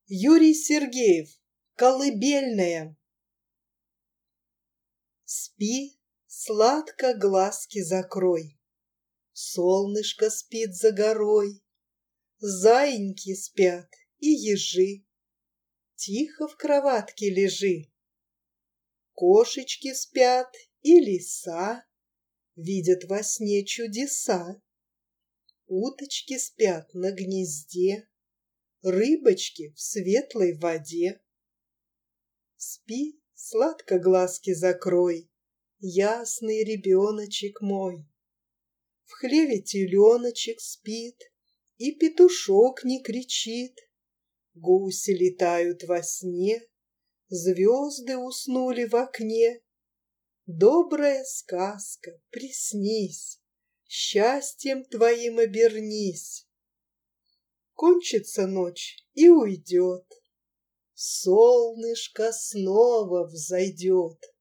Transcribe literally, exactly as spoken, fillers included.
Юрий Сергеев. Колыбельная. Спи, сладко глазки закрой. Солнышко спит за горой, заиньки спят и ежи. Тихо в кроватке лежи. Кошечки спят и лиса видят во сне чудеса. Уточки спят на гнезде, рыбочки в светлой воде. Спи, сладко глазки закрой, ясный ребеночек мой. В хлеве теленочек спит, и петушок не кричит. Гуси летают во сне, звезды уснули в окне. Добрая сказка, приснись, счастьем твоим обернись. Кончится ночь и уйдет, солнышко снова взойдет.